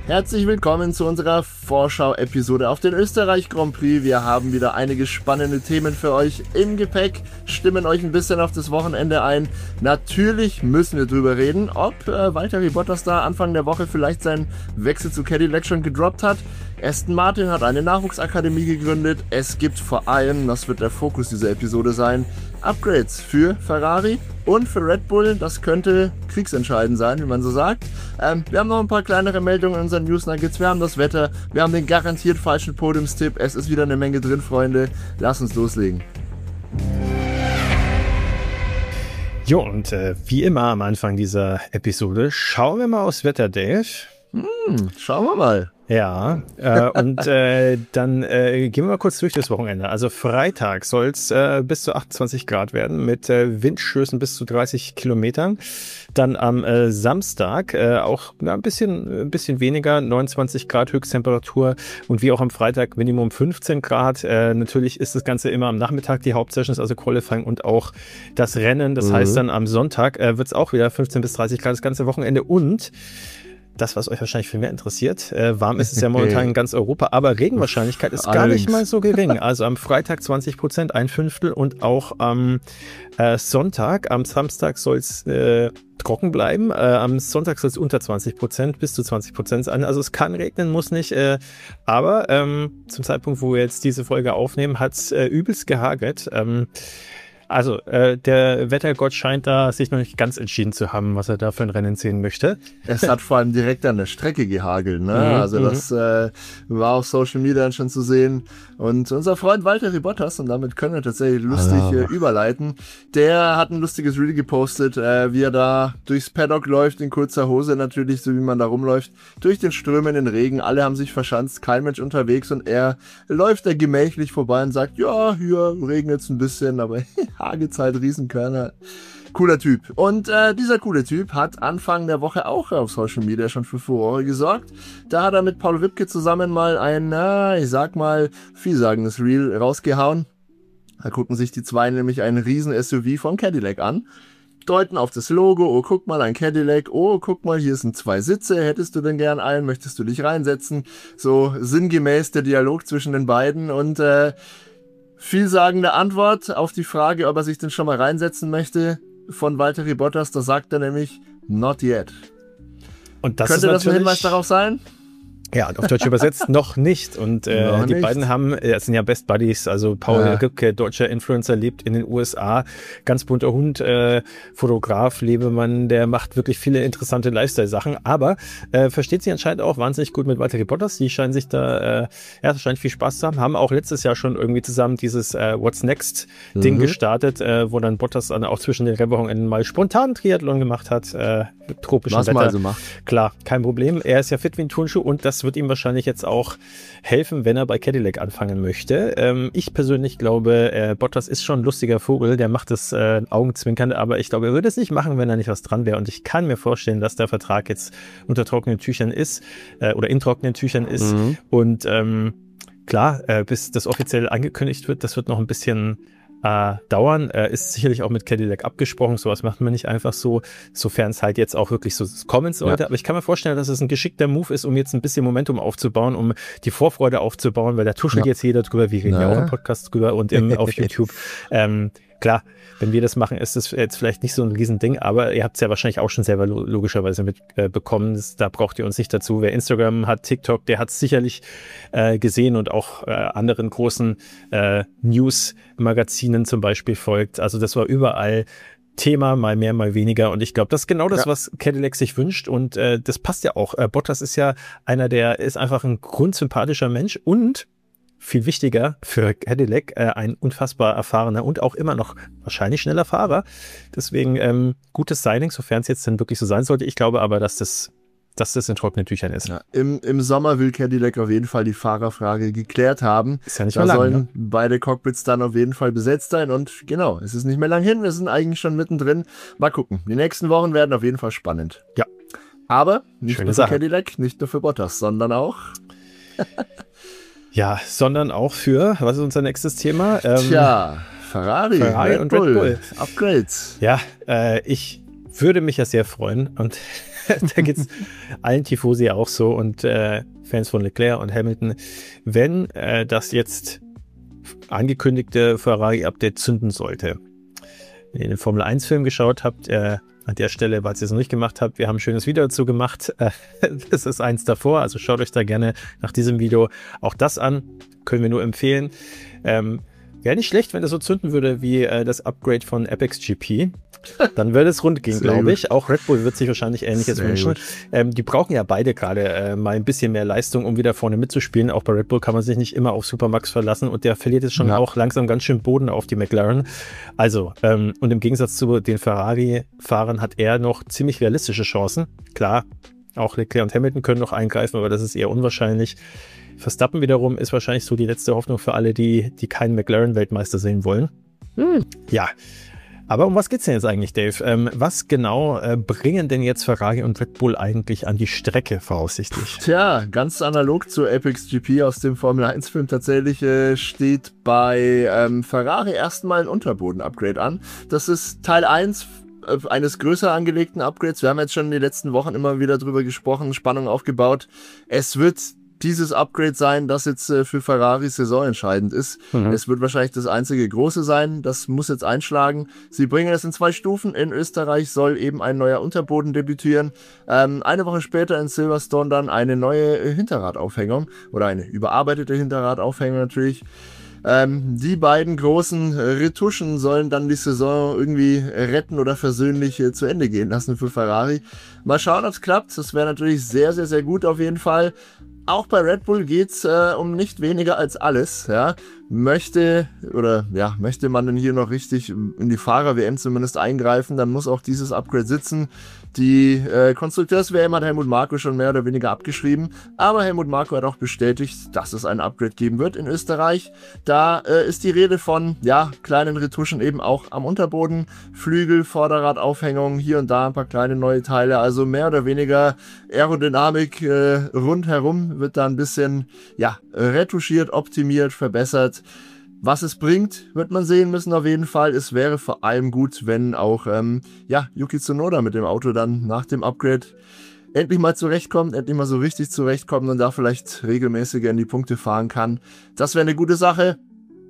Herzlich willkommen zu unserer Vorschau-Episode auf den Österreich Grand Prix. Wir haben wieder einige spannende Themen für euch im Gepäck, stimmen euch ein bisschen auf das Wochenende ein. Natürlich müssen wir drüber reden, ob Valtteri Bottas da Anfang der Woche vielleicht seinen Wechsel zu Cadillac schon gedroppt hat. Aston Martin hat eine Nachwuchsakademie gegründet. Es gibt vor allem, das wird der Fokus dieser Episode sein, Upgrades für Ferrari und für Red Bull. Das könnte kriegsentscheidend sein, wie man so sagt. Wir haben noch ein paar kleinere Meldungen in unseren News Nuggets. Wir haben das Wetter, wir haben den garantiert falschen Podiumstipp. Es ist wieder eine Menge drin, Freunde. Lass uns loslegen. Jo, und wie immer am Anfang dieser Episode schauen wir mal aufs Wetter, Dave. Schauen wir mal. Ja, dann gehen wir mal kurz durch das Wochenende. Also Freitag soll es bis zu 28 Grad werden mit Windstößen bis zu 30 Kilometern. Dann am Samstag auch ein bisschen weniger, 29 Grad Höchsttemperatur und wie auch am Freitag Minimum 15 Grad. Natürlich ist das Ganze immer am Nachmittag, die Hauptsessions, also Qualifying und auch das Rennen. Das heißt dann am Sonntag wird es auch wieder 15 bis 30 Grad das ganze Wochenende und das, was euch wahrscheinlich viel mehr interessiert. Warm ist es ja momentan in ganz Europa, aber Regenwahrscheinlichkeit ist gar nicht mal so gering. Also am Freitag 20%, 1/5 und auch am Sonntag, am Samstag soll es trocken bleiben. Am Sonntag soll es unter 20%, bis zu 20% sein. Also es kann regnen, muss nicht. Aber zum Zeitpunkt, wo wir jetzt diese Folge aufnehmen, hat es übelst gehagelt. Also, der Wettergott scheint da sich noch nicht ganz entschieden zu haben, was er da für ein Rennen sehen möchte. Es hat vor allem direkt an der Strecke gehagelt, ne? Also das war auf Social Media schon zu sehen. Und unser Freund Valtteri Bottas, und damit können wir tatsächlich lustig überleiten, der hat ein lustiges Reel gepostet, wie er da durchs Paddock läuft, in kurzer Hose natürlich, so wie man da rumläuft, durch den strömenden Regen. Alle haben sich verschanzt, kein Mensch unterwegs und er läuft da gemächlich vorbei und sagt, ja, hier regnet es ein bisschen, aber hagelt's halt Riesenkörner. Cooler Typ. Und dieser coole Typ hat Anfang der Woche auch auf Social Media schon für Furore gesorgt. Da hat er mit Paul Wipke zusammen mal ein, ich sag mal, vielsagendes Reel rausgehauen. Da gucken sich die zwei nämlich einen riesen SUV von Cadillac an, deuten auf das Logo, oh, guck mal, ein Cadillac, oh, guck mal, hier sind 2 Sitze, hättest du denn gern einen, möchtest du dich reinsetzen? So sinngemäß der Dialog zwischen den beiden und vielsagende Antwort auf die Frage, ob er sich denn schon mal reinsetzen möchte, von Valtteri Bottas, da sagt er nämlich, not yet. Und das könnte das ein Hinweis darauf sein? Ja, auf Deutsch übersetzt noch nicht. Und die beiden haben, sind ja Best Buddies, also Paul Ripke, deutscher Influencer, lebt in den USA, ganz bunter Hund, Fotograf, Lebemann, der macht wirklich viele interessante Lifestyle-Sachen, aber versteht sich anscheinend auch wahnsinnig gut mit Valtteri Bottas, die scheinen sich da, scheint viel Spaß zu haben auch letztes Jahr schon irgendwie zusammen dieses What's Next-Ding gestartet, wo dann Bottas dann auch zwischen den Rennwochenenden mal spontan Triathlon gemacht hat, mit tropischem Wetter. Man so macht. Klar, kein Problem, er ist ja fit wie ein Turnschuh und das wird ihm wahrscheinlich jetzt auch helfen, wenn er bei Cadillac anfangen möchte. Ich persönlich glaube, Bottas ist schon ein lustiger Vogel, der macht das augenzwinkernd, aber ich glaube, er würde es nicht machen, wenn da nicht was dran wäre. Und ich kann mir vorstellen, dass der Vertrag jetzt unter trockenen Tüchern ist oder in trockenen Tüchern ist. Und klar, bis das offiziell angekündigt wird, das wird noch ein bisschen dauern, ist sicherlich auch mit Cadillac abgesprochen, sowas macht man nicht einfach so, sofern es halt jetzt auch wirklich so kommen sollte, aber ich kann mir vorstellen, dass es ein geschickter Move ist, um jetzt ein bisschen Momentum aufzubauen, um die Vorfreude aufzubauen, weil da tuschelt jetzt jeder drüber, wir reden ja auch im Podcast drüber und auf YouTube. Klar, wenn wir das machen, ist das jetzt vielleicht nicht so ein Riesending, aber ihr habt es ja wahrscheinlich auch schon selber logischerweise mitbekommen. Da braucht ihr uns nicht dazu. Wer Instagram hat, TikTok, der hat es sicherlich gesehen und auch anderen großen News-Magazinen zum Beispiel folgt. Also das war überall Thema, mal mehr, mal weniger. Und ich glaube, das ist genau das, was Cadillac sich wünscht. Und das passt ja auch. Bottas ist ja ist einfach ein grundsympathischer Mensch und viel wichtiger für Cadillac, ein unfassbar erfahrener und auch immer noch wahrscheinlich schneller Fahrer. Deswegen gutes Signing, sofern es jetzt dann wirklich so sein sollte. Ich glaube aber, dass das in trockenen Tüchern ist. Ja, im Sommer will Cadillac auf jeden Fall die Fahrerfrage geklärt haben. Ist ja nicht da mehr lang, sollen beide Cockpits dann auf jeden Fall besetzt sein und genau, es ist nicht mehr lang hin, wir sind eigentlich schon mittendrin. Mal gucken, die nächsten Wochen werden auf jeden Fall spannend. Ja. Aber nicht Schöne nur für Sache. Cadillac, nicht nur für Bottas, sondern auch ja, sondern auch für, was ist unser nächstes Thema? Ferrari und Red Bull. Upgrades. Ja, ich würde mich ja sehr freuen und da geht's allen Tifosi auch so und Fans von Leclerc und Hamilton, wenn das jetzt angekündigte Ferrari-Update zünden sollte. Wenn ihr den Formel-1-Film geschaut habt, an der Stelle, falls ihr es noch nicht gemacht habt, wir haben ein schönes Video dazu gemacht. Das ist eins davor, also schaut euch da gerne nach diesem Video auch das an. Können wir nur empfehlen. Wäre nicht schlecht, wenn das so zünden würde wie das Upgrade von Apex GP. Dann würde es rund gehen, glaube ich. Auch Red Bull wird sich wahrscheinlich Ähnliches wünschen. Die brauchen ja beide gerade mal ein bisschen mehr Leistung, um wieder vorne mitzuspielen. Auch bei Red Bull kann man sich nicht immer auf Supermax verlassen und der verliert jetzt schon auch langsam ganz schön Boden auf die McLaren. Also, und im Gegensatz zu den Ferrari-Fahrern hat er noch ziemlich realistische Chancen. Klar, auch Leclerc und Hamilton können noch eingreifen, aber das ist eher unwahrscheinlich. Verstappen wiederum ist wahrscheinlich so die letzte Hoffnung für alle, die keinen McLaren-Weltmeister sehen wollen. Ja, aber um was geht's denn jetzt eigentlich, Dave? Was genau bringen denn jetzt Ferrari und Red Bull eigentlich an die Strecke voraussichtlich? Tja, ganz analog zu Apex GP aus dem Formel-1-Film tatsächlich steht bei Ferrari erstmal ein Unterboden-Upgrade an. Das ist Teil 1 eines größer angelegten Upgrades. Wir haben jetzt schon in den letzten Wochen immer wieder drüber gesprochen, Spannung aufgebaut. Es wird dieses Upgrade sein, das jetzt für Ferrari saisonentscheidend ist. Es wird wahrscheinlich das einzige große sein. Das muss jetzt einschlagen. Sie bringen es in 2 Stufen. In Österreich soll eben ein neuer Unterboden debütieren. Eine Woche später in Silverstone dann eine neue Hinterradaufhängung oder eine überarbeitete Hinterradaufhängung natürlich. Die beiden großen Retuschen sollen dann die Saison irgendwie retten oder versöhnlich zu Ende gehen lassen für Ferrari. Mal schauen, ob es klappt. Das wäre natürlich sehr, sehr, sehr gut auf jeden Fall. Auch bei Red Bull geht's um nicht weniger als alles. Ja. Möchte man denn hier noch richtig in die Fahrer-WM zumindest eingreifen, dann muss auch dieses Upgrade sitzen. Die Konstrukteurs-WM hat Helmut Marko schon mehr oder weniger abgeschrieben, aber Helmut Marko hat auch bestätigt, dass es ein Upgrade geben wird in Österreich. Da ist die Rede von kleinen Retuschen eben auch am Unterboden, Flügel, Vorderradaufhängung, hier und da ein paar kleine neue Teile, also mehr oder weniger Aerodynamik rundherum wird da ein bisschen retuschiert, optimiert, verbessert. Was es bringt, wird man sehen müssen auf jeden Fall. Es wäre vor allem gut, wenn auch Yuki Tsunoda mit dem Auto dann nach dem Upgrade endlich mal zurechtkommt, endlich mal so richtig zurechtkommt und da vielleicht regelmäßiger in die Punkte fahren kann. Das wäre eine gute Sache.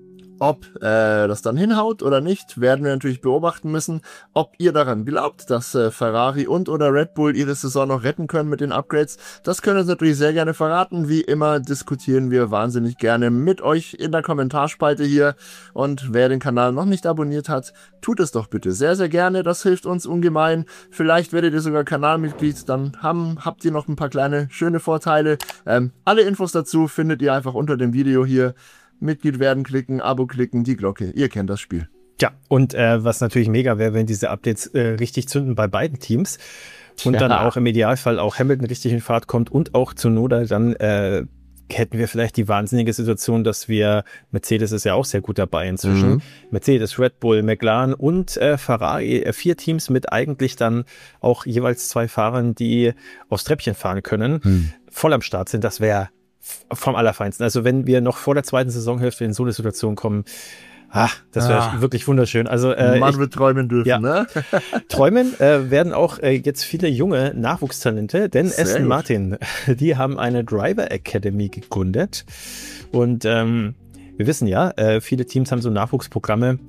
Ob das dann hinhaut oder nicht, werden wir natürlich beobachten müssen. Ob ihr daran glaubt, dass Ferrari und oder Red Bull ihre Saison noch retten können mit den Upgrades, das könnt ihr uns natürlich sehr gerne verraten. Wie immer diskutieren wir wahnsinnig gerne mit euch in der Kommentarspalte hier. Und wer den Kanal noch nicht abonniert hat, tut es doch bitte sehr, sehr gerne. Das hilft uns ungemein. Vielleicht werdet ihr sogar Kanalmitglied, dann habt ihr noch ein paar kleine schöne Vorteile. Alle Infos dazu findet ihr einfach unter dem Video hier. Mitglied werden klicken, Abo klicken, die Glocke. Ihr kennt das Spiel. Ja, und was natürlich mega wäre, wenn diese Updates richtig zünden bei beiden Teams und dann auch im Idealfall auch Hamilton richtig in Fahrt kommt und auch Tsunoda, dann hätten wir vielleicht die wahnsinnige Situation, dass wir, Mercedes ist ja auch sehr gut dabei inzwischen, Mercedes, Red Bull, McLaren und Ferrari, 4 Teams mit eigentlich dann auch jeweils 2 Fahrern, die aufs Treppchen fahren können, voll am Start sind. Das wäre vom Allerfeinsten. Also wenn wir noch vor der zweiten Saisonhälfte in so eine Situation kommen, das wäre wirklich wunderschön. Also man wird träumen dürfen, ne? Träumen werden auch jetzt viele junge Nachwuchstalente, denn Sehr Aston gut. Martin, die haben eine Driver Academy gegründet und wir wissen ja, viele Teams haben so Nachwuchsprogramme,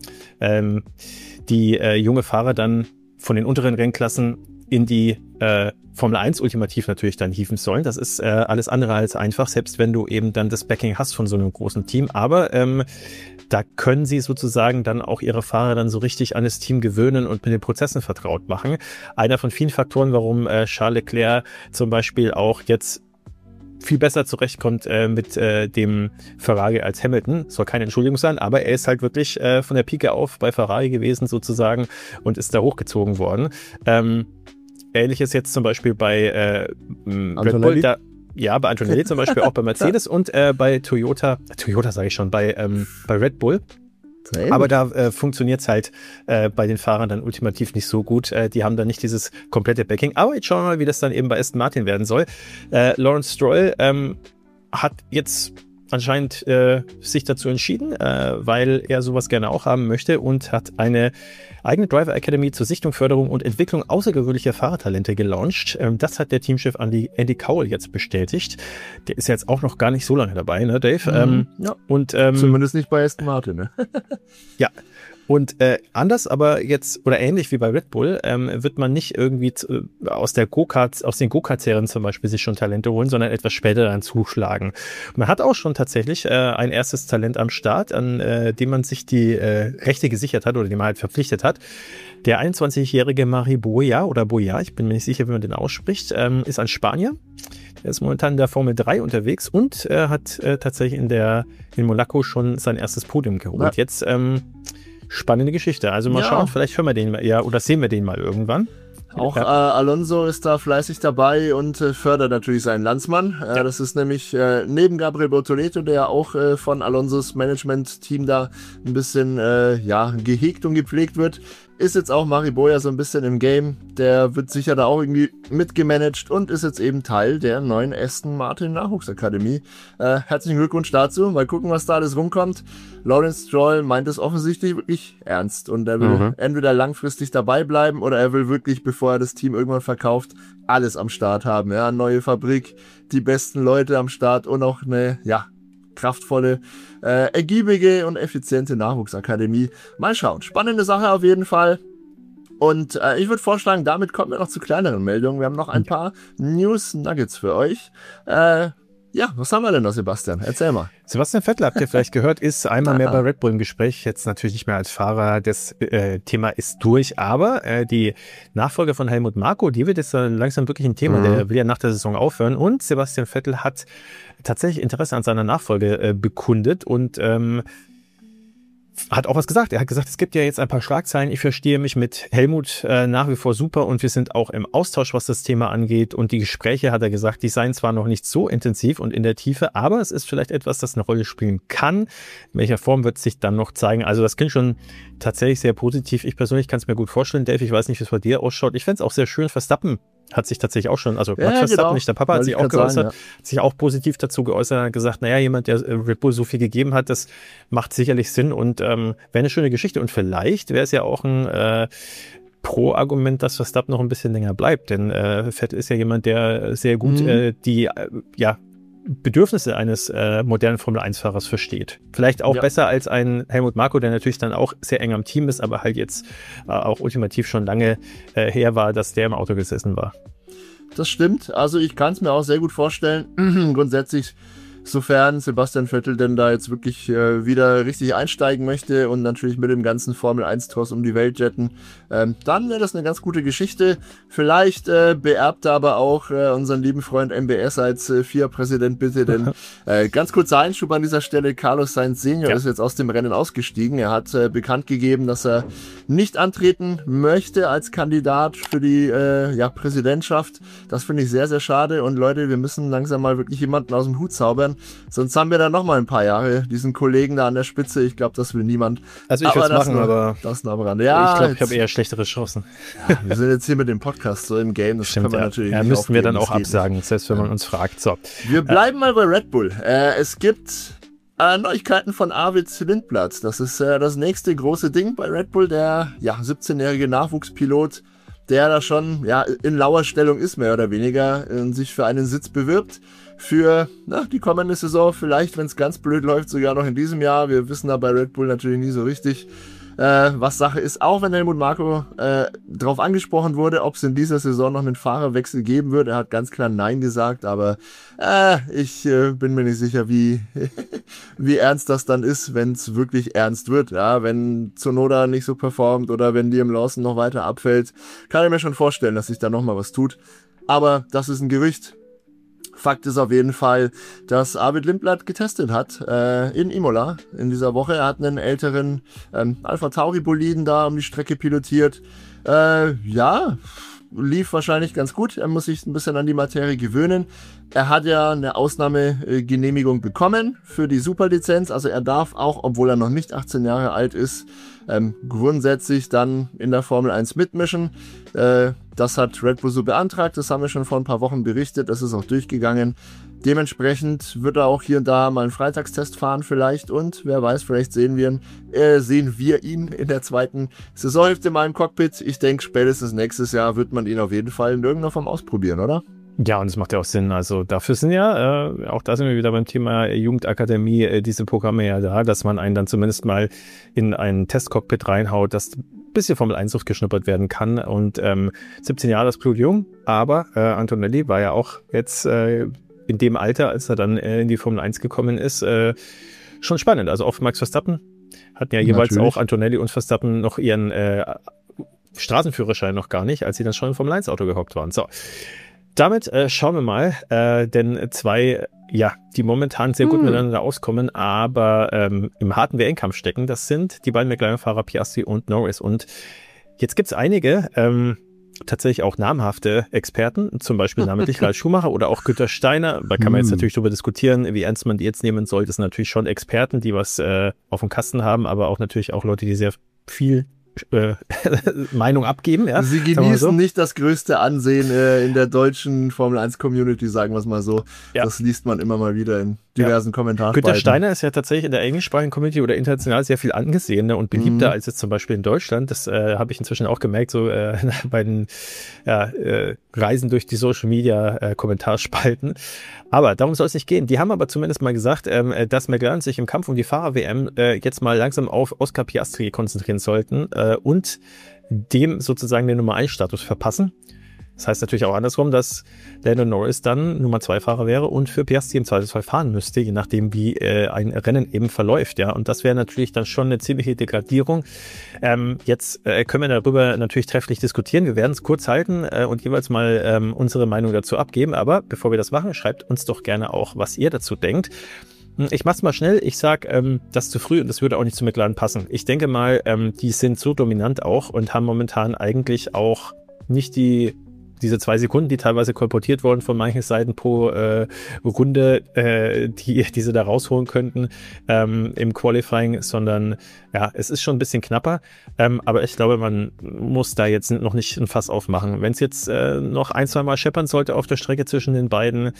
die junge Fahrer dann von den unteren Rennklassen in die Formel 1 ultimativ natürlich dann hieven sollen. Das ist alles andere als einfach, selbst wenn du eben dann das Backing hast von so einem großen Team. Aber da können sie sozusagen dann auch ihre Fahrer dann so richtig an das Team gewöhnen und mit den Prozessen vertraut machen. Einer von vielen Faktoren, warum Charles Leclerc zum Beispiel auch jetzt viel besser zurechtkommt mit dem Ferrari als Hamilton. Soll keine Entschuldigung sein, aber er ist halt wirklich von der Pike auf bei Ferrari gewesen sozusagen und ist da hochgezogen worden. Ähnliches jetzt zum Beispiel bei Red Bull, bei Antonelli zum Beispiel, auch bei Mercedes und bei Toyota sage ich schon, bei Red Bull. Aber da funktioniert es halt bei den Fahrern dann ultimativ nicht so gut. Die haben dann nicht dieses komplette Backing. Aber jetzt schauen wir mal, wie das dann eben bei Aston Martin werden soll. Lawrence Stroll hat jetzt anscheinend sich dazu entschieden, weil er sowas gerne auch haben möchte und hat eine eigene Driver Academy zur Sichtung, Förderung und Entwicklung außergewöhnlicher Fahrertalente gelauncht. Das hat der Teamchef Andy Cowell jetzt bestätigt. Der ist ja jetzt auch noch gar nicht so lange dabei, ne, Dave? Ja. Und zumindest nicht bei Aston Martin, ne? Ja. Und anders, aber jetzt, oder ähnlich wie bei Red Bull, wird man nicht irgendwie aus den Go-Kart-Serien zum Beispiel sich schon Talente holen, sondern etwas später dann zuschlagen. Man hat auch schon tatsächlich ein erstes Talent am Start, an dem man sich die Rechte gesichert hat oder dem man halt verpflichtet hat. Der 21-jährige Mari Boya, ich bin mir nicht sicher, wie man den ausspricht, ist ein Spanier. Er ist momentan in der Formel 3 unterwegs und hat tatsächlich in Monaco schon sein erstes Podium geholt. Ja. Jetzt spannende Geschichte. Also mal schauen, vielleicht hören wir den mal, oder sehen wir den mal irgendwann. Auch Alonso ist da fleißig dabei und fördert natürlich seinen Landsmann. Das ist nämlich neben Gabriel Bortoleto, der auch von Alonsos Management-Team da ein bisschen gehegt und gepflegt wird, ist jetzt auch Mari Boya so ein bisschen im Game. Der wird sicher da auch irgendwie mitgemanagt und ist jetzt eben Teil der neuen Aston Martin Nachwuchsakademie. Herzlichen Glückwunsch dazu. Mal gucken, was da alles rumkommt. Lawrence Stroll meint es offensichtlich wirklich ernst und er will entweder langfristig dabei bleiben oder er will wirklich, bevor er das Team irgendwann verkauft, alles am Start haben. Ja, neue Fabrik, die besten Leute am Start und auch eine, kraftvolle, ergiebige und effiziente Nachwuchsakademie. Mal schauen. Spannende Sache auf jeden Fall. Und ich würde vorschlagen, damit kommen wir noch zu kleineren Meldungen. Wir haben noch ein paar News-Nuggets für euch. Was haben wir denn noch, Sebastian? Erzähl mal. Sebastian Vettel, habt ihr vielleicht gehört, ist einmal mehr bei Red Bull im Gespräch. Jetzt natürlich nicht mehr als Fahrer. Das Thema ist durch. Aber die Nachfolger von Helmut Marko, die wird jetzt langsam wirklich ein Thema. Der will ja nach der Saison aufhören. Und Sebastian Vettel hat tatsächlich Interesse an seiner Nachfolge bekundet und hat auch was gesagt. Er hat gesagt, es gibt ja jetzt ein paar Schlagzeilen. Ich verstehe mich mit Helmut nach wie vor super und wir sind auch im Austausch, was das Thema angeht. Und die Gespräche, hat er gesagt, die seien zwar noch nicht so intensiv und in der Tiefe, aber es ist vielleicht etwas, das eine Rolle spielen kann. In welcher Form wird sich dann noch zeigen? Also das klingt schon tatsächlich sehr positiv. Ich persönlich kann es mir gut vorstellen. Dave, ich weiß nicht, wie es bei dir ausschaut. Ich fände es auch sehr schön. Verstappen hat sich tatsächlich auch schon, also Max Verstappen, nicht der Papa, hat sich auch geäußert, hat sich auch positiv dazu geäußert, hat gesagt, jemand, der Red Bull so viel gegeben hat, das macht sicherlich Sinn und wäre eine schöne Geschichte und vielleicht wäre es ja auch ein Pro-Argument, dass Verstappen noch ein bisschen länger bleibt, denn Vettel ist ja jemand, der sehr gut die Bedürfnisse eines modernen Formel-1-Fahrers versteht. Vielleicht auch besser als ein Helmut Marko, der natürlich dann auch sehr eng am Team ist, aber halt jetzt auch ultimativ schon lange her war, dass der im Auto gesessen war. Das stimmt. Also ich kann es mir auch sehr gut vorstellen. Grundsätzlich, sofern Sebastian Vettel denn da jetzt wirklich wieder richtig einsteigen möchte und natürlich mit dem ganzen Formel-1-Tross um die Welt jetten, dann wäre das eine ganz gute Geschichte. Vielleicht beerbt er aber auch unseren lieben Freund MBS als FIA-Präsident bitte, denn ganz kurzer Einschub an dieser Stelle, Carlos Sainz Senior ist jetzt aus dem Rennen ausgestiegen. Er hat bekannt gegeben, dass er nicht antreten möchte als Kandidat für die Präsidentschaft. Das finde ich sehr, sehr schade und Leute, wir müssen langsam mal wirklich jemanden aus dem Hut zaubern. Sonst haben wir dann noch mal ein paar Jahre diesen Kollegen da an der Spitze. Ich glaube, das will niemand. Also ich würde es machen, aber das noch am Rande. Ja, ich glaube, ich habe eher schlechtere Chancen. Ja, wir sind jetzt hier mit dem Podcast so im Game. Das stimmt, können wir natürlich nicht müssten wir dann auch absagen, selbst wenn man uns fragt. So. Wir bleiben mal bei Red Bull. Es gibt Neuigkeiten von Arvid Lindblad. Das ist das nächste große Ding bei Red Bull. Der 17-jährige Nachwuchspilot, der da schon in lauer Stellung ist, mehr oder weniger, und sich für einen Sitz bewirbt. Für die kommende Saison, vielleicht, wenn es ganz blöd läuft, sogar noch in diesem Jahr. Wir wissen da bei Red Bull natürlich nie so richtig, was Sache ist. Auch wenn Helmut Marko darauf angesprochen wurde, ob es in dieser Saison noch einen Fahrerwechsel geben wird. Er hat ganz klar Nein gesagt, aber ich bin mir nicht sicher, wie ernst das dann ist, wenn es wirklich ernst wird. Ja, wenn Tsunoda nicht so performt oder wenn Liam Lawson noch weiter abfällt, kann ich mir schon vorstellen, dass sich da nochmal was tut. Aber das ist ein Gerücht. Fakt ist auf jeden Fall, dass Arvid Lindblad getestet hat in Imola in dieser Woche. Er hat einen älteren Alpha Tauri Boliden da um die Strecke pilotiert. Lief wahrscheinlich ganz gut. Er muss sich ein bisschen an die Materie gewöhnen. Er hat ja eine Ausnahmegenehmigung bekommen für die Superlizenz. Also er darf auch, obwohl er noch nicht 18 Jahre alt ist, grundsätzlich dann in der Formel 1 mitmischen. Das hat Red Bull so beantragt, das haben wir schon vor ein paar Wochen berichtet, das ist auch durchgegangen. Dementsprechend wird er auch hier und da mal einen Freitagstest fahren vielleicht und wer weiß, vielleicht sehen wir ihn in der zweiten Saisonhälfte mal im Cockpit. Ich denke, spätestens nächstes Jahr wird man ihn auf jeden Fall in irgendeiner Form ausprobieren, oder? Ja, und es macht ja auch Sinn. Also dafür sind ja, auch da sind wir wieder beim Thema Jugendakademie, diese Programme ja da, dass man einen dann zumindest mal in ein Testcockpit reinhaut, dass ein bisschen Formel-1-Luft geschnuppert werden kann. Und 17 Jahre ist blutjung, aber Antonelli war ja auch jetzt in dem Alter, als er dann in die Formel 1 gekommen ist, schon spannend. Also auch für Max Verstappen hatten ja jeweils natürlich auch Antonelli und Verstappen noch ihren Straßenführerschein noch gar nicht, als sie dann schon im Formel 1-Auto gehockt waren. So. Damit schauen wir mal, denn zwei, die momentan sehr gut miteinander auskommen, aber im harten WM-Kampf stecken, das sind die beiden McLaren-Fahrer Piastri und Norris. Und jetzt gibt es einige, tatsächlich auch namhafte Experten, zum Beispiel namentlich Ralf Schumacher oder auch Günther Steiner. Da kann man jetzt natürlich darüber diskutieren, wie ernst man die jetzt nehmen soll. Das sind natürlich schon Experten, die was auf dem Kasten haben, aber auch natürlich auch Leute, die sehr viel Meinung abgeben. Ja? Sie genießen nicht das größte Ansehen in der deutschen Formel-1-Community, sagen wir es mal so. Ja. Das liest man immer mal wieder in diversen Kommentarspalten. Günther Steiner ist ja tatsächlich in der englischsprachigen Community oder international sehr viel angesehener und beliebter als jetzt zum Beispiel in Deutschland. Das habe ich inzwischen auch gemerkt, so bei den Reisen durch die Social-Media-Kommentarspalten. Aber darum soll es nicht gehen. Die haben aber zumindest mal gesagt, dass McLaren sich im Kampf um die Fahrer-WM jetzt mal langsam auf Oscar Piastri konzentrieren sollten und dem sozusagen den Nummer-1-Status verpassen. Das heißt natürlich auch andersrum, dass Lando Norris dann Nummer-2-Fahrer wäre und für Piastri im Zweifelsfall fahren müsste, je nachdem wie ein Rennen eben verläuft. Ja, und das wäre natürlich dann schon eine ziemliche Degradierung. Jetzt können wir darüber natürlich trefflich diskutieren. Wir werden es kurz halten und jeweils mal unsere Meinung dazu abgeben. Aber bevor wir das machen, schreibt uns doch gerne auch, was ihr dazu denkt. Ich mach's mal schnell. Ich sag, das ist zu früh und das würde auch nicht zu McLaren passen. Ich denke mal, die sind so dominant auch und haben momentan eigentlich auch nicht diese 2 Sekunden, die teilweise kolportiert wurden von manchen Seiten pro Runde, die sie da rausholen könnten im Qualifying, sondern ja, es ist schon ein bisschen knapper, aber ich glaube, man muss da jetzt noch nicht ein Fass aufmachen. Wenn es jetzt noch 1-2 Mal scheppern sollte auf der Strecke zwischen den beiden,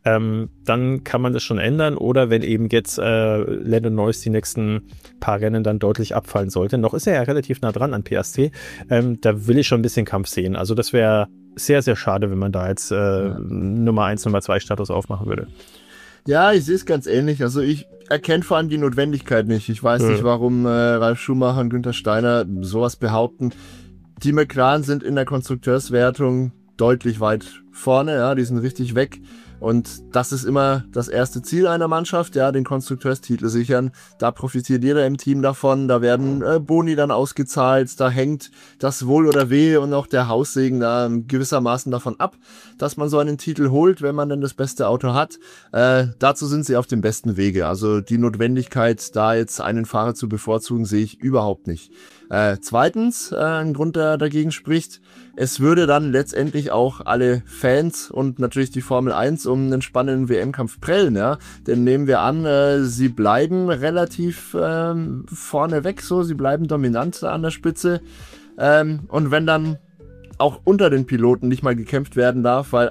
dann kann man das schon ändern, oder wenn eben jetzt Lando Norris die nächsten paar Rennen dann deutlich abfallen sollte. Noch ist er ja relativ nah dran an Piastri, da will ich schon ein bisschen Kampf sehen. Also das wäre sehr, sehr schade, wenn man da jetzt Nummer 1, Nummer 2 Status aufmachen würde. Ja, ich sehe es ganz ähnlich. Also ich erkenne vor allem die Notwendigkeit nicht. Ich weiß nicht, warum Ralf Schumacher und Günther Steiner sowas behaupten. Die McLaren sind in der Konstrukteurswertung deutlich weit vorne, ja, die sind richtig weg. Und das ist immer das erste Ziel einer Mannschaft, ja, den Konstrukteurstitel sichern. Da profitiert jeder im Team davon, da werden Boni dann ausgezahlt, da hängt das Wohl oder Wehe und auch der Haussegen da gewissermaßen davon ab, dass man so einen Titel holt, wenn man denn das beste Auto hat. Dazu sind sie auf dem besten Wege. Also die Notwendigkeit, da jetzt einen Fahrer zu bevorzugen, sehe ich überhaupt nicht. Zweitens, ein Grund, der dagegen spricht, es würde dann letztendlich auch alle Fans und natürlich die Formel 1 um einen spannenden WM-Kampf prellen, ja. Denn nehmen wir an, sie bleiben relativ vorne weg, so, sie bleiben dominant an der Spitze. Und wenn dann auch unter den Piloten nicht mal gekämpft werden darf, weil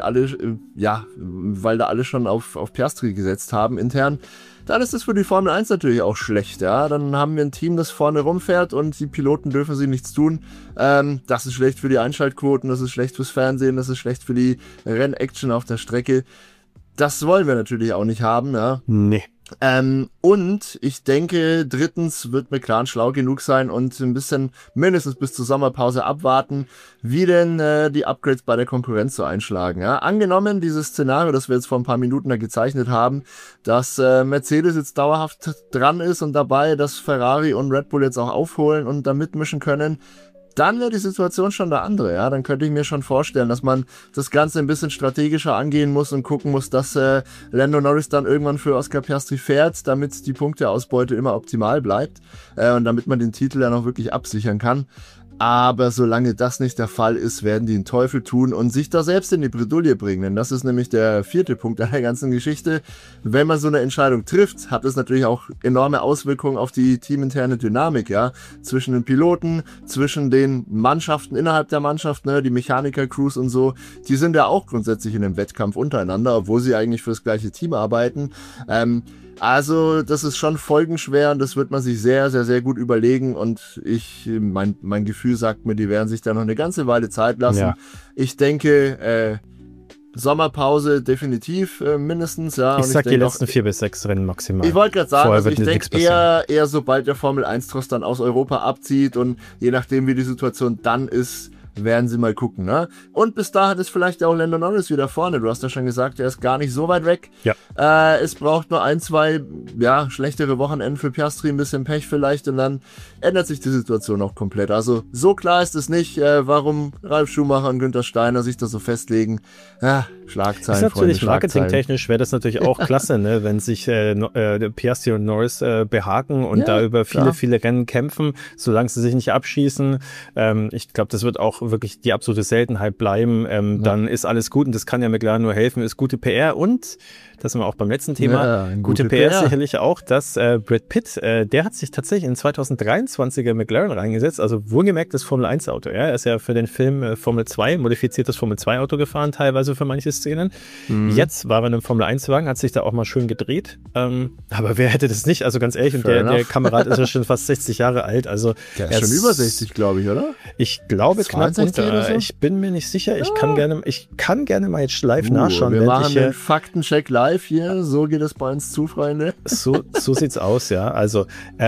weil da alle schon auf Piastri gesetzt haben intern, dann ist das für die Formel 1 natürlich auch schlecht, ja. Dann haben wir ein Team, das vorne rumfährt und die Piloten dürfen sie nichts tun. Das ist schlecht für die Einschaltquoten, das ist schlecht fürs Fernsehen, das ist schlecht für die Rennaction auf der Strecke. Das wollen wir natürlich auch nicht haben, ja. Nee. Und ich denke, drittens wird McLaren schlau genug sein und ein bisschen mindestens bis zur Sommerpause abwarten, wie denn die Upgrades bei der Konkurrenz so einschlagen. Ja? Angenommen, dieses Szenario, das wir jetzt vor ein paar Minuten da gezeichnet haben, dass Mercedes jetzt dauerhaft dran ist und dabei, dass Ferrari und Red Bull jetzt auch aufholen und da mitmischen können, dann wäre die Situation schon eine andere, ja. Dann könnte ich mir schon vorstellen, dass man das Ganze ein bisschen strategischer angehen muss und gucken muss, dass Lando Norris dann irgendwann für Oscar Piastri fährt, damit die Punkteausbeute immer optimal bleibt und damit man den Titel dann auch wirklich absichern kann. Aber solange das nicht der Fall ist, werden die den Teufel tun und sich da selbst in die Bredouille bringen. Denn das ist nämlich der 4. Punkt an der ganzen Geschichte. Wenn man so eine Entscheidung trifft, hat es natürlich auch enorme Auswirkungen auf die teaminterne Dynamik, ja. Zwischen den Piloten, zwischen den Mannschaften innerhalb der Mannschaft, ne, die Mechaniker-Crews und so. Die sind ja auch grundsätzlich in einem Wettkampf untereinander, obwohl sie eigentlich für das gleiche Team arbeiten. Also das ist schon folgenschwer und das wird man sich sehr, sehr, sehr gut überlegen und mein Gefühl sagt mir, die werden sich da noch eine ganze Weile Zeit lassen. Ja. Ich denke, Sommerpause definitiv mindestens. Ja. Ich sag die letzten 4 bis 6 Rennen maximal. Ich wollte gerade sagen, also ich denke eher sobald der Formel-1-Tross dann aus Europa abzieht und je nachdem wie die Situation dann ist, werden sie mal gucken, ne? Und bis dahin ist vielleicht auch Lando Norris wieder vorne. Du hast ja schon gesagt, er ist gar nicht so weit weg. Ja. Es braucht nur 1, 2, schlechtere Wochenenden für Piastri, ein bisschen Pech vielleicht und dann ändert sich die Situation auch komplett. Also so klar ist es nicht, warum Ralf Schumacher und Günther Steiner sich da so festlegen. Ja, Schlagzeilen, ist natürlich marketingtechnisch wäre das natürlich auch klasse, ne, wenn sich Piastri und Norris behaken und da über viele Rennen kämpfen, solange sie sich nicht abschießen. Ich glaube, das wird auch wirklich die absolute Seltenheit bleiben. Dann ist alles gut und das kann ja McLaren nur helfen, ist gute PR und das sind wir auch beim letzten Thema. Ja, gute PR sicherlich auch, dass Brad Pitt, der hat sich tatsächlich in 2023er McLaren reingesetzt, also wohlgemerkt das Formel-1-Auto. Ja? Er ist ja für den Film Formel 2, modifiziertes Formel-2-Auto gefahren, teilweise für manche Szenen. Jetzt war er in einem Formel-1-Wagen, hat sich da auch mal schön gedreht. Aber wer hätte das nicht? Also ganz ehrlich, und der Kamerad ist ja schon fast 60 Jahre alt. Also der ist schon über 60, glaube ich, oder? Ich glaube knapp unter. So? Ich bin mir nicht sicher. Ich kann gerne mal jetzt live nachschauen. Wir machen den Faktencheck live hier, so geht es bei uns zu, Freunde. So sieht's aus, ja. Also,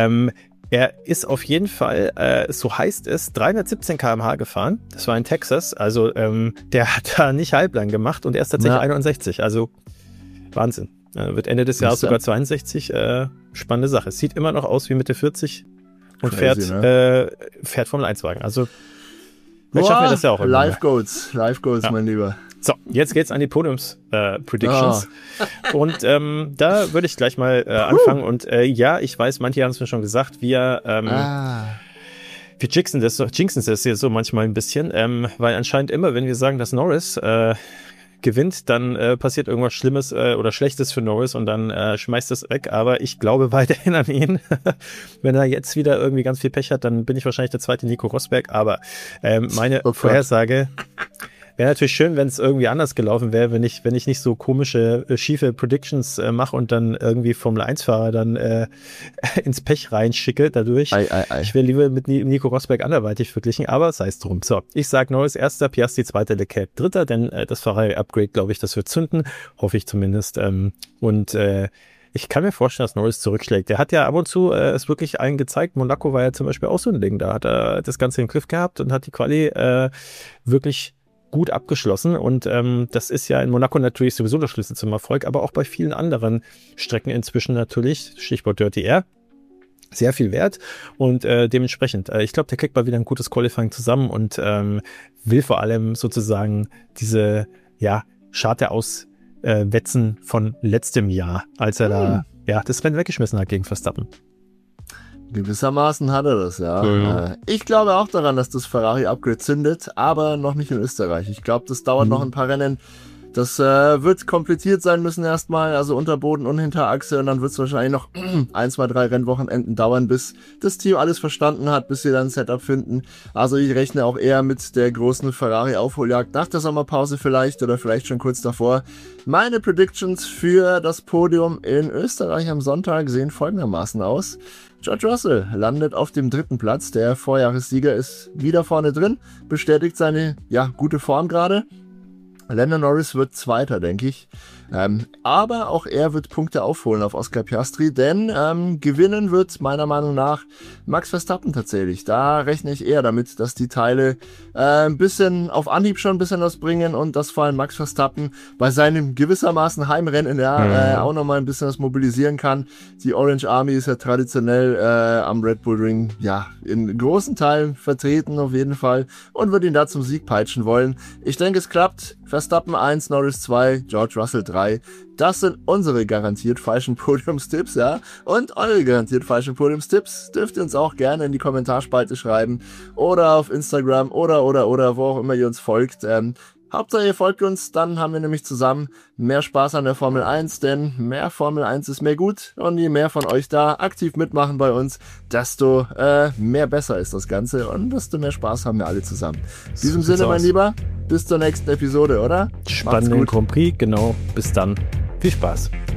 er ist auf jeden Fall, so heißt es, 317 km/h gefahren. Das war in Texas. Also, der hat da nicht halblang gemacht und er ist tatsächlich 61. Also, Wahnsinn. Wird Ende des Jahres sogar 62. Spannende Sache. Sieht immer noch aus wie Mitte 40 und crazy, fährt Formel-1-Wagen. Also, vielleicht schaffen wir das ja auch irgendwann. Live Goals, mein Lieber. So, jetzt geht's an die Podiums-Predictions. Und da würde ich gleich mal anfangen. Und ich weiß, manche haben es mir schon gesagt, wir jinxen das hier so manchmal ein bisschen, weil anscheinend immer, wenn wir sagen, dass Norris gewinnt, dann passiert irgendwas Schlimmes oder Schlechtes für Norris und dann schmeißt es weg. Aber ich glaube weiterhin an ihn. Wenn er jetzt wieder irgendwie ganz viel Pech hat, dann bin ich wahrscheinlich der zweite Nico Rosberg. Aber meine Vorhersage wäre natürlich schön, wenn es irgendwie anders gelaufen wäre, wenn ich nicht so komische, schiefe Predictions mache und dann irgendwie Formel-1-Fahrer dann ins Pech reinschicke dadurch. Ich wäre lieber mit Nico Rosberg anderweitig verglichen, aber sei es drum. So, ich sage Norris erster, Piastri zweiter, Leclerc dritter, denn das Ferrari-Upgrade, glaube ich, das wird zünden, hoffe ich zumindest. Ich kann mir vorstellen, dass Norris zurückschlägt. Der hat ja ab und zu es wirklich allen gezeigt. Monaco war ja zum Beispiel auch so ein Ding. Da hat er das Ganze im Griff gehabt und hat die Quali wirklich gut abgeschlossen und das ist ja in Monaco natürlich sowieso der Schlüssel zum Erfolg, aber auch bei vielen anderen Strecken inzwischen natürlich, Stichwort Dirty Air, sehr viel wert und dementsprechend, ich glaube, der kriegt mal wieder ein gutes Qualifying zusammen und will vor allem sozusagen diese Scharte auswetzen von letztem Jahr, als er da das Rennen weggeschmissen hat gegen Verstappen. Gewissermaßen hat er das, ja. Ich glaube auch daran, dass das Ferrari-Upgrade zündet, aber noch nicht in Österreich. Ich glaube, das dauert noch ein paar Rennen. Das wird komplettiert sein müssen erstmal, also Unterboden und Hinterachse und dann wird es wahrscheinlich noch 1, 2, 3 Rennwochenenden dauern, bis das Team alles verstanden hat, bis sie dann ein Setup finden. Also ich rechne auch eher mit der großen Ferrari-Aufholjagd nach der Sommerpause vielleicht oder vielleicht schon kurz davor. Meine Predictions für das Podium in Österreich am Sonntag sehen folgendermaßen aus. George Russell landet auf dem 3. Platz, der Vorjahressieger ist wieder vorne drin, bestätigt seine gute Form gerade. Lando Norris wird Zweiter, denke ich. Aber auch er wird Punkte aufholen auf Oscar Piastri, denn gewinnen wird meiner Meinung nach Max Verstappen tatsächlich. Da rechne ich eher damit, dass die Teile ein bisschen auf Anhieb schon ein bisschen was bringen und dass vor allem Max Verstappen bei seinem gewissermaßen Heimrennen auch nochmal ein bisschen was mobilisieren kann. Die Orange Army ist ja traditionell am Red Bull Ring in großen Teilen vertreten auf jeden Fall und wird ihn da zum Sieg peitschen wollen. Ich denke, es klappt. Verstappen 1, Norris 2, George Russell 3. Das sind unsere garantiert falschen Podiumstipps, ja. Und eure garantiert falschen Podiumstipps dürft ihr uns auch gerne in die Kommentarspalte schreiben oder auf Instagram oder wo auch immer ihr uns folgt. Hauptsache ihr folgt uns, dann haben wir nämlich zusammen mehr Spaß an der Formel 1, denn mehr Formel 1 ist mehr gut und je mehr von euch da aktiv mitmachen bei uns, desto mehr besser ist das Ganze und desto mehr Spaß haben wir alle zusammen. In diesem Sinne, mein Lieber, bis zur nächsten Episode, oder? Spannenden Grand Prix, genau. Bis dann. Viel Spaß.